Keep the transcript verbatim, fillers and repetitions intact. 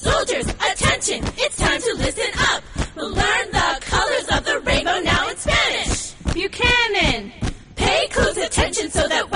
Soldiers, attention, it's time to listen up. We'll learn the colors of the rainbow now in Spanish. Buchanan. Pay close attention so that